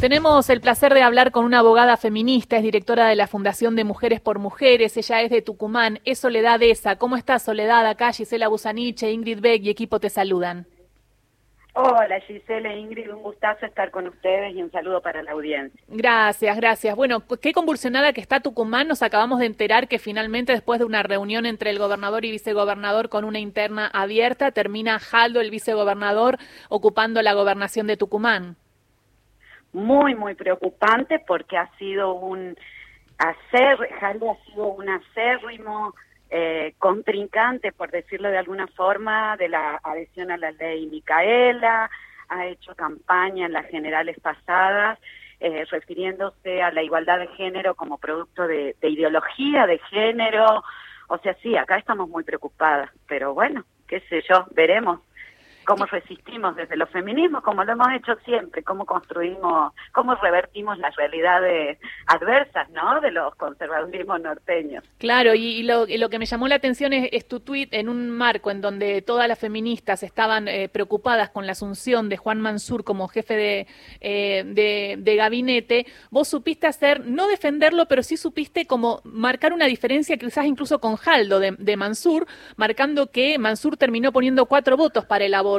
Tenemos el placer de hablar con una abogada feminista, es directora de la Fundación de Mujeres por Mujeres, ella es de Tucumán, es Soledad Esa. ¿Cómo estás, Soledad? Acá Gisela Busaniche, Ingrid Beck y equipo te saludan. Hola Gisela e Ingrid, un gustazo estar con ustedes y un saludo para la audiencia. Gracias, gracias. Bueno, qué convulsionada que está Tucumán. Nos acabamos de enterar que finalmente, después de una reunión entre el gobernador y vicegobernador con una interna abierta, termina Jaldo, el vicegobernador, ocupando la gobernación de Tucumán. Muy, muy preocupante porque Jaldo ha sido un acérrimo contrincante, por decirlo de alguna forma, de la adhesión a la ley Micaela, ha hecho campaña en las generales pasadas, refiriéndose a la igualdad de género como producto de ideología de género. O sea, sí, acá estamos muy preocupadas, pero bueno, qué sé yo, veremos cómo resistimos desde los feminismos, como lo hemos hecho siempre, cómo construimos, cómo revertimos las realidades adversas, ¿no?, de los conservadurismos norteños. Claro, y lo que me llamó la atención es tu tuit en un marco en donde todas las feministas estaban preocupadas con la asunción de Juan Mansur como jefe de gabinete. Vos supiste no defenderlo, pero sí supiste como marcar una diferencia quizás incluso con Jaldo de Mansur, marcando que Mansur terminó poniendo 4 votos para el aborto.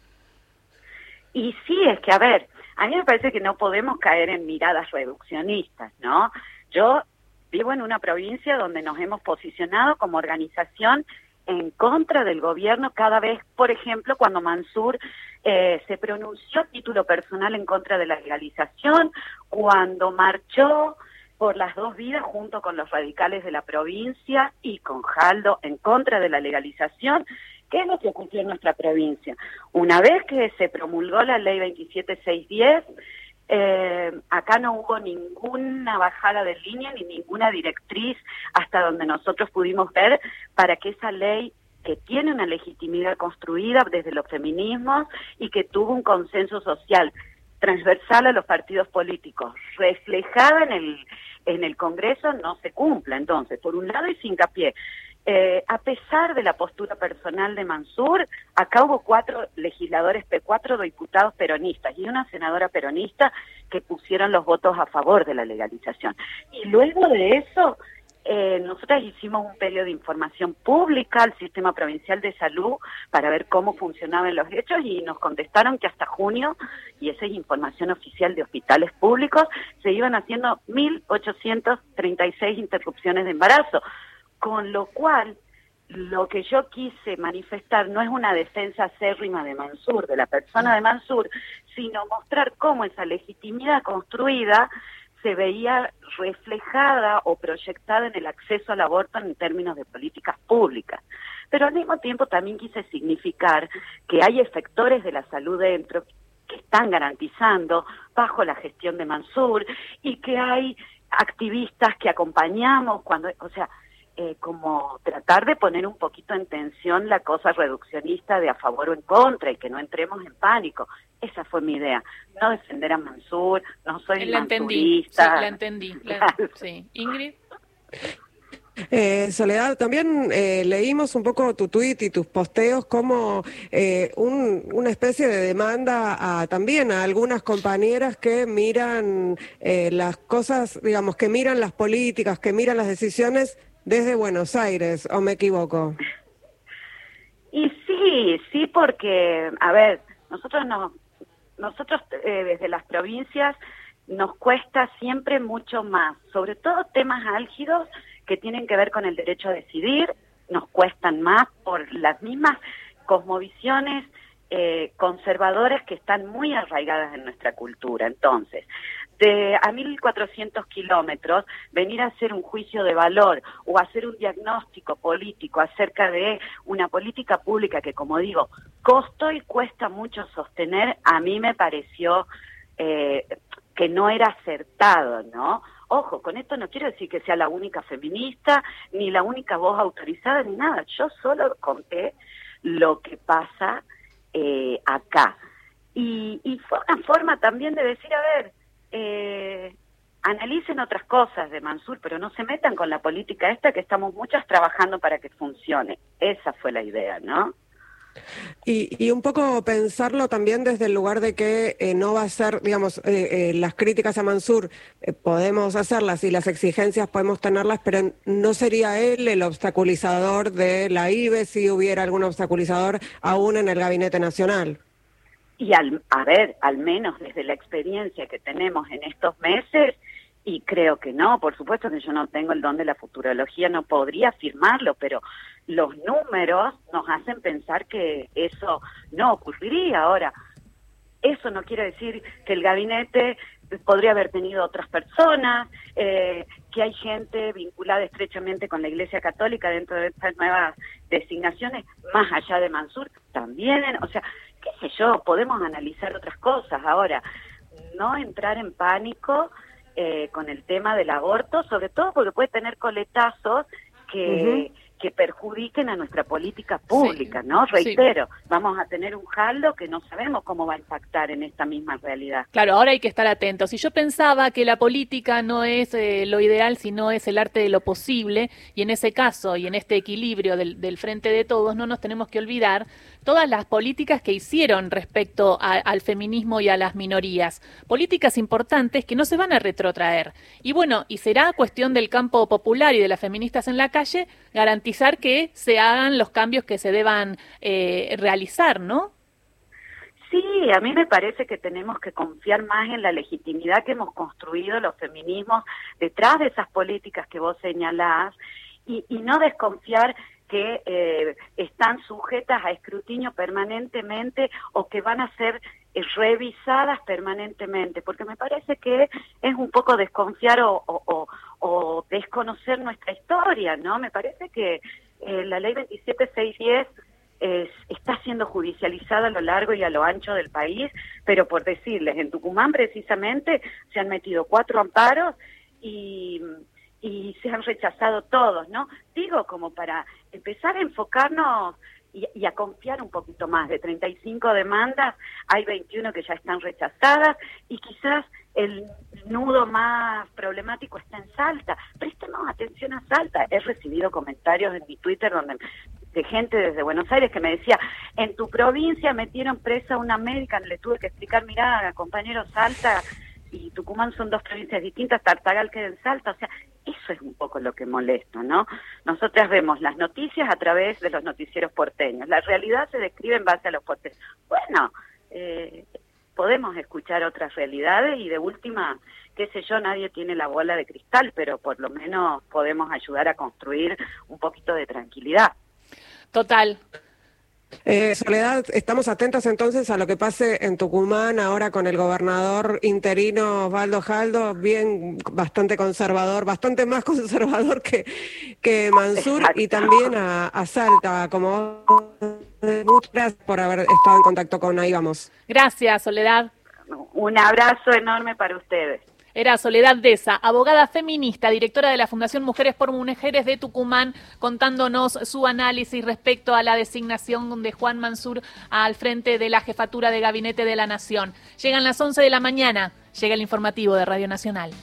Y sí, es que, a ver, a mí me parece que no podemos caer en miradas reduccionistas, ¿no? Yo vivo en una provincia donde nos hemos posicionado como organización en contra del gobierno cada vez, por ejemplo, cuando Mansur se pronunció a título personal en contra de la legalización, cuando marchó por las 2 vidas junto con los radicales de la provincia y con Jaldo en contra de la legalización. ¿Qué es lo que ocurrió en nuestra provincia? Una vez que se promulgó la ley 27610, acá no hubo ninguna bajada de línea ni ninguna directriz hasta donde nosotros pudimos ver para que esa ley, que tiene una legitimidad construida desde los feminismos y que tuvo un consenso social transversal a los partidos políticos, reflejada en el Congreso, no se cumpla. Entonces, por un lado hice hincapié, a pesar de la postura personal de Mansur, acá hubo 4 legisladores, 4 diputados peronistas y una senadora peronista que pusieron los votos a favor de la legalización. Y luego de eso, nosotras hicimos un pedido de información pública al Sistema Provincial de Salud para ver cómo funcionaban los hechos y nos contestaron que hasta junio, y esa es información oficial de hospitales públicos, se iban haciendo 1.836 interrupciones de embarazo. Con lo cual, lo que yo quise manifestar no es una defensa acérrima de Mansur, de la persona de Mansur, sino mostrar cómo esa legitimidad construida se veía reflejada o proyectada en el acceso al aborto en términos de políticas públicas. Pero al mismo tiempo también quise significar que hay efectores de la salud dentro que están garantizando bajo la gestión de Mansur y que hay activistas que acompañamos cuando, o sea, como tratar de poner un poquito en tensión la cosa reduccionista de a favor o en contra y que no entremos en pánico. Esa fue mi idea, no defender a Mansur, no soy mansurista. Sí, la entendí. Sí. Ingrid. Soledad, también leímos un poco tu tuit y tus posteos como una especie de demanda también a algunas compañeras que miran las cosas, digamos, que miran las políticas, que miran las decisiones desde Buenos Aires, ¿o me equivoco? Y sí, porque, a ver, nosotros desde las provincias nos cuesta siempre mucho más, sobre todo temas álgidos que tienen que ver con el derecho a decidir, nos cuestan más por las mismas cosmovisiones conservadoras que están muy arraigadas en nuestra cultura. Entonces, a 1.400 kilómetros, venir a hacer un juicio de valor o hacer un diagnóstico político acerca de una política pública que, como digo, costó y cuesta mucho sostener, a mí me pareció que no era acertado, ¿no? Ojo, con esto no quiero decir que sea la única feminista, ni la única voz autorizada, ni nada. Yo solo conté lo que pasa acá. Y fue una forma también de decir, a ver, analicen otras cosas de Mansur, pero no se metan con la política esta que estamos muchas trabajando para que funcione. Esa fue la idea, ¿no? Y un poco pensarlo también desde el lugar de que no va a ser, digamos, las críticas a Mansur podemos hacerlas y las exigencias podemos tenerlas, pero no sería él el obstaculizador de la IBE si hubiera algún obstaculizador aún en el Gabinete Nacional. Y a ver, al menos desde la experiencia que tenemos en estos meses, y creo que no, por supuesto que yo no tengo el don de la futurología, no podría afirmarlo, pero los números nos hacen pensar que eso no ocurriría. Ahora, eso no quiere decir que el gabinete podría haber tenido otras personas, que hay gente vinculada estrechamente con la Iglesia Católica dentro de estas nuevas designaciones, más allá de Mansur, también, o sea, qué sé yo, podemos analizar otras cosas. Ahora, no entrar en pánico con el tema del aborto, sobre todo porque puede tener coletazos que perjudiquen a nuestra política pública, sí, ¿no? Reitero, sí, vamos a tener un jaldo que no sabemos cómo va a impactar en esta misma realidad. Claro, ahora hay que estar atentos. Y yo pensaba que la política no es lo ideal, sino es el arte de lo posible, y en ese caso, y en este equilibrio del frente de todos, no nos tenemos que olvidar todas las políticas que hicieron respecto al feminismo y a las minorías. Políticas importantes que no se van a retrotraer. Y bueno, y será cuestión del campo popular y de las feministas en la calle garantizar que se hagan los cambios que se deban realizar, ¿no? Sí, a mí me parece que tenemos que confiar más en la legitimidad que hemos construido los feminismos detrás de esas políticas que vos señalás y no desconfiar que están sujetas a escrutinio permanentemente o que van a ser revisadas permanentemente, porque me parece que es un poco desconfiar o desconocer nuestra historia, ¿no? Me parece que la ley 27610 está siendo judicializada a lo largo y a lo ancho del país, pero por decirles, en Tucumán precisamente se han metido 4 amparos y se han rechazado todos, ¿no? Digo, como para empezar a enfocarnos y a confiar un poquito más. De 35 demandas, hay 21 que ya están rechazadas y quizás el nudo más problemático está en Salta. Prestemos atención a Salta. He recibido comentarios en mi Twitter de gente desde Buenos Aires que me decía, en tu provincia metieron presa a una médica, le tuve que explicar, mirá, compañero, Salta y Tucumán son 2 provincias distintas, Tartagal queda en Salta, o sea, eso es un poco lo que molesta, ¿no? Nosotras vemos las noticias a través de los noticieros porteños, la realidad se describe en base a los porteños. Bueno, podemos escuchar otras realidades y de última, qué sé yo, nadie tiene la bola de cristal, pero por lo menos podemos ayudar a construir un poquito de tranquilidad. Total. Soledad, estamos atentas entonces a lo que pase en Tucumán ahora con el gobernador interino Osvaldo Jaldo, bastante conservador, bastante más conservador que Mansur. Exacto. Y también a Salta, como muchas gracias por haber estado en contacto con Ahí Vamos. Gracias, Soledad. Un abrazo enorme para ustedes. Era Soledad Deza, abogada feminista, directora de la Fundación Mujeres por Mujeres de Tucumán, contándonos su análisis respecto a la designación de Juan Mansur al frente de la jefatura de gabinete de la Nación. Llegan las 11 de la mañana, llega el informativo de Radio Nacional.